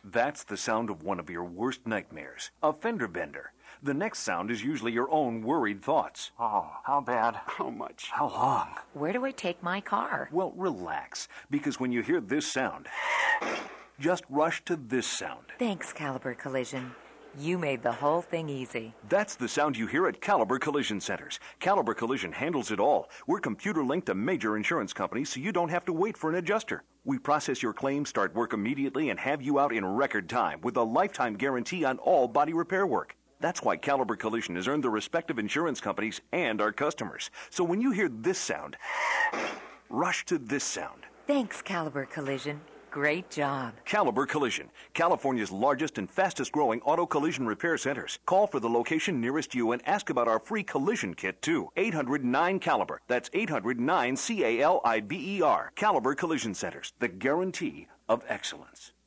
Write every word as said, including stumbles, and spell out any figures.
That's the sound of one of your worst nightmares, a fender bender. The next sound is usually your own worried thoughts. Oh, how bad? How much? How long? Where do I take my car? Well, relax, because when you hear this sound, just rush to this sound. Thanks, Caliber Collision. You made the whole thing easy. That's the sound you hear at Caliber Collision Centers. Caliber Collision handles it all. We're computer linked to major insurance companies, so you don't have to wait for an adjuster. We process your claim, start work immediately, and have you out in record time with a lifetime guarantee on all body repair work. That's why Caliber Collision has earned the respect of insurance companies and our customers. So when you hear this sound, rush to this sound. Thanks, Caliber Collision. Great job. Caliber Collision, California's largest and fastest growing auto collision repair centers. Call for the location nearest you and ask about our free collision kit, too. eight hundred nine Caliber. That's eight hundred nine C A L I B E R. Caliber Collision Centers, the guarantee of excellence.